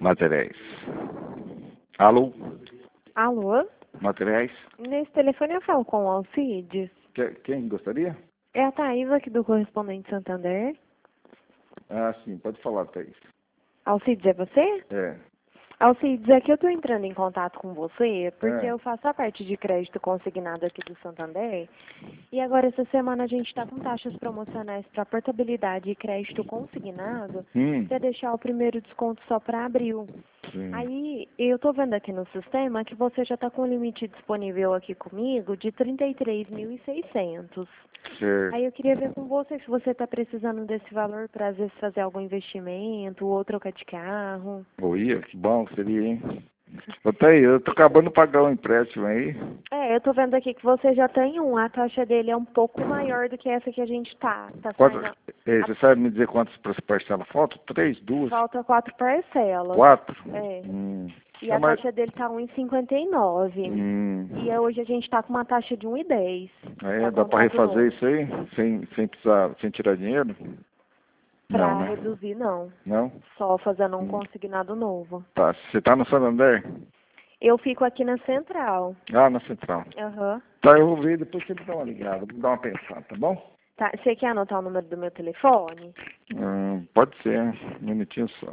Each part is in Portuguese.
Materiais. Alô? Alô? Materiais? Nesse telefone eu falo com o Alcides. Quem gostaria? É a Thaís aqui do Correspondente Santander. Ah, sim, pode falar, Thaís. Alcides, é você? É. Alcides, aqui eu estou entrando em contato com você porque É. eu faço a parte de crédito consignado aqui do Santander e agora essa semana a gente está com taxas promocionais para portabilidade e crédito consignado para deixar o primeiro desconto só para abril. Sim. Aí eu estou vendo aqui no sistema que você já está com o limite disponível aqui comigo de 33.600. Certo. Aí eu queria ver com você se você está precisando desse valor para às vezes fazer algum investimento ou trocar de carro. Oi, que bom que seria, hein? Ô, Thaís, eu tô acabando de pagar um empréstimo aí. Eu tô vendo aqui que você já tem um, a taxa dele é um pouco maior do que essa que a gente tá Quanto, saindo. você sabe me dizer quantas parcelas faltam? 3, 2, Falta 4 parcelas. 4? É. E É a mais... taxa dele tá 1,59. E hoje a gente tá com uma taxa de 1,10. É, dá para refazer isso aí? Sem precisar, sem tirar dinheiro? Pra Não, né? reduzir, não. Não? Só fazendo um consignado novo. Tá. Você tá no Santander? Eu fico aqui na central. Ah, na central. Aham. Tá, eu vou ver, depois você me dá uma ligada, vou dar uma pensada, tá bom? Tá. Você quer anotar o número do meu telefone? Pode ser, um minutinho só.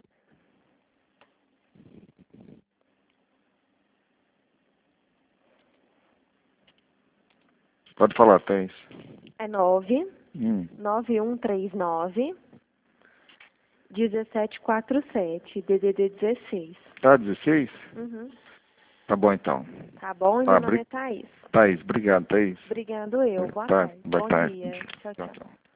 Pode falar, Thaís. É 9 Hum. 9139 1747, DDD 16. Tá, 16? Uhum. Tá bom, então. Tá bom? E Tá, meu nome é Thaís. Thaís, obrigado, Thaís. Obrigado eu. Boa Tá, tarde. boa Bom tarde. dia. Tchau, Tchau, tchau. tchau.